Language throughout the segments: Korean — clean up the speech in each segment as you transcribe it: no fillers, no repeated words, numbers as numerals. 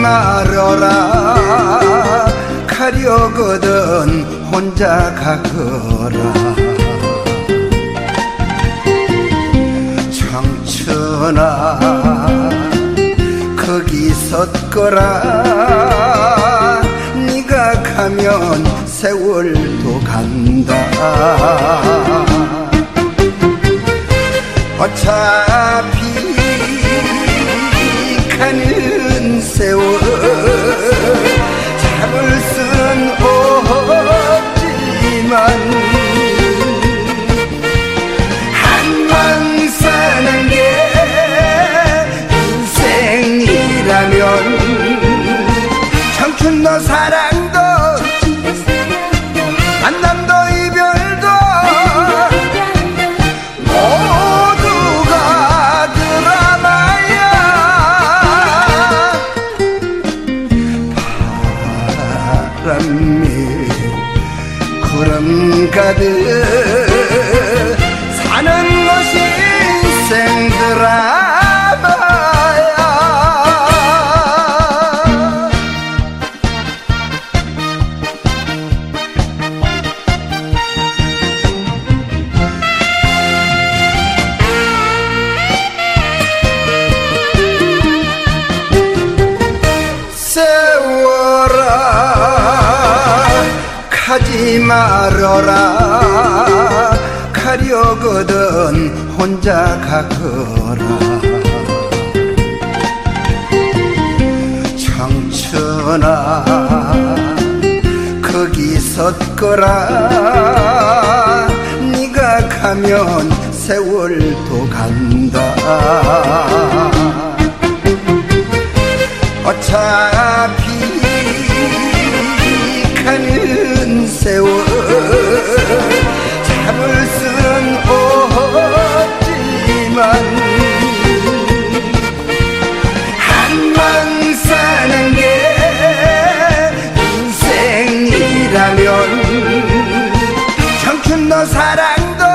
말어라. 가려거든 혼자 가거라. 청춘아 거기 섰거라. 네가 가면 세월도 간다. 어차피 가는 세월 잡을 순 없지만 한방 사는 게 인생이라면 청춘도 사랑도 만남도 이별도 모두가 드라마야. 바람이 구름 가득 사는 것이 인생 드라마야. 세월아 가지 말어라. 가려거든 혼자 가거라. 청춘아 거기 섰거라. 네가 가면 세월도 간다. 어차피 가는 세월 잡을 순 없지만 한방 사는 게 인생이라면 청춘도 사랑도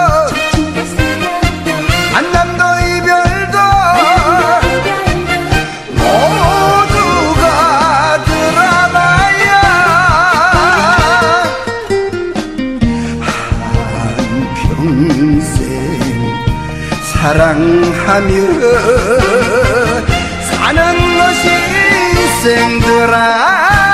만남도 이별도 모두가 드라마야. 한평생 사랑하며 사는 것이 인생 드라마.